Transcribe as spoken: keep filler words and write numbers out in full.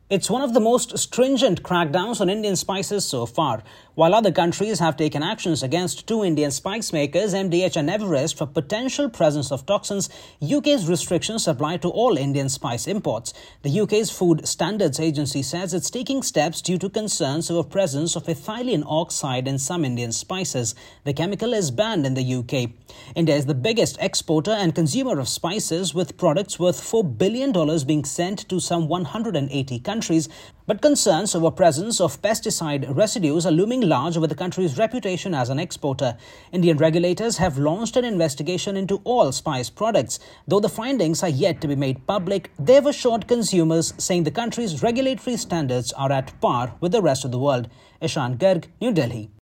It's one of the most stringent crackdowns on Indian spices so far. While other countries have taken actions against two Indian spice makers, M D H and Everest, for potential presence of toxins, U K's restrictions apply to all Indian spice imports. The U K's Food Standards Agency says it's taking steps due to concerns over presence of ethylene oxide in some Indian spices. The chemical is banned in the U K. India is the biggest exporter and consumer of spices, with products worth four billion dollars being sent to some one hundred eighty countries. Countries, but concerns over presence of pesticide residues are looming large over the country's reputation as an exporter. Indian regulators have launched an investigation into all spice products. Though the findings are yet to be made public, they've assured consumers, saying the country's regulatory standards are at par with the rest of the world. Ishan Garg, New Delhi.